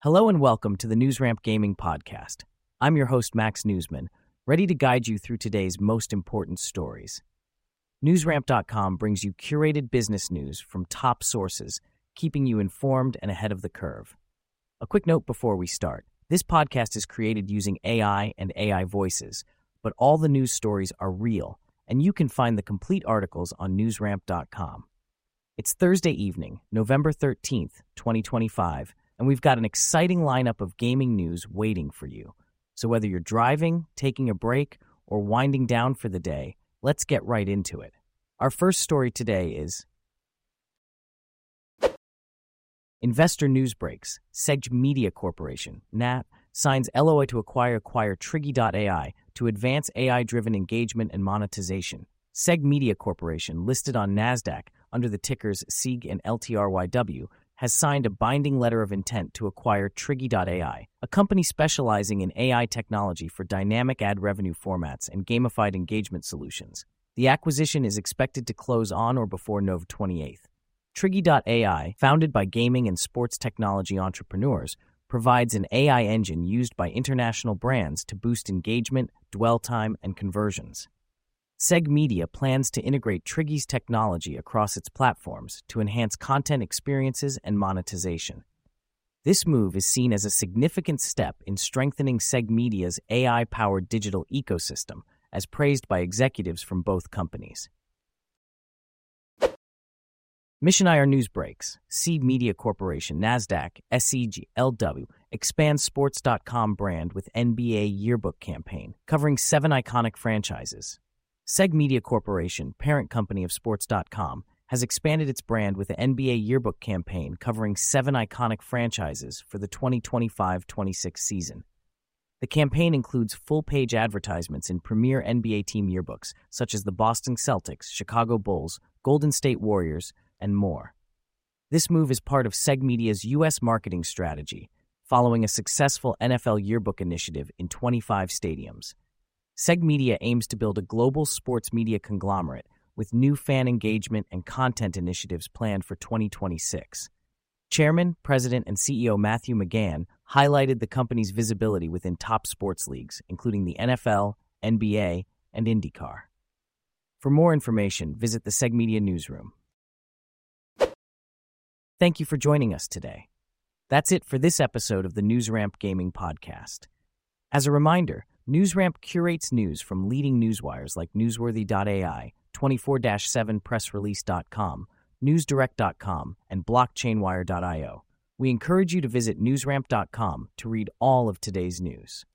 Hello and welcome to the NewsRamp Gaming Podcast. I'm your host, Max Newsman, ready to guide you through today's most important stories. NewsRamp.com brings you curated business news from top sources, keeping you informed and ahead of the curve. A quick note before we start. This podcast is created using AI and AI voices, but all the news stories are real, and you can find the complete articles on NewsRamp.com. It's Thursday evening, November 13th, 2025, and we've got an exciting lineup of gaming news waiting for you. So whether you're driving, taking a break, or winding down for the day, let's get right into it. Our first story today is Investor News Breaks. Seg Media Corporation, NAT, signs LOI to acquire Triggy.ai to advance AI-driven engagement and monetization. Seg Media Corporation, listed on NASDAQ under the tickers SEG and LTRYW, has signed a binding letter of intent to acquire Triggy.ai, a company specializing in AI technology for dynamic ad revenue formats and gamified engagement solutions. The acquisition is expected to close on or before November 28th. Triggy.ai, founded by gaming and sports technology entrepreneurs, provides an AI engine used by international brands to boost engagement, dwell time, and conversions. Seg Media plans to integrate Triggy's technology across its platforms to enhance content experiences and monetization. This move is seen as a significant step in strengthening Seg Media's AI-powered digital ecosystem, as praised by executives from both companies. Mission IR News Breaks. Seed Media Corporation, NASDAQ, SEG-LW, expands Sports.com brand with NBA Yearbook campaign, covering 7 iconic franchises. Seg Media Corporation, parent company of Sports.com, has expanded its brand with the NBA Yearbook campaign covering 7 iconic franchises for the 2025-26 season. The campaign includes full-page advertisements in premier NBA team yearbooks, such as the Boston Celtics, Chicago Bulls, Golden State Warriors, and more. This move is part of Seg Media's U.S. marketing strategy, following a successful NFL yearbook initiative in 25 stadiums. Seg Media aims to build a global sports media conglomerate with new fan engagement and content initiatives planned for 2026. Chairman, President, and CEO Matthew McGann highlighted the company's visibility within top sports leagues, including the NFL, NBA, and IndyCar. For more information, visit the Seg Media newsroom. Thank you for joining us today. That's it for this episode of the NewsRamp Gaming Podcast. As a reminder, NewsRamp curates news from leading newswires like Newsworthy.ai, 24/7pressrelease.com, NewsDirect.com, and BlockchainWire.io. We encourage you to visit NewsRamp.com to read all of today's news.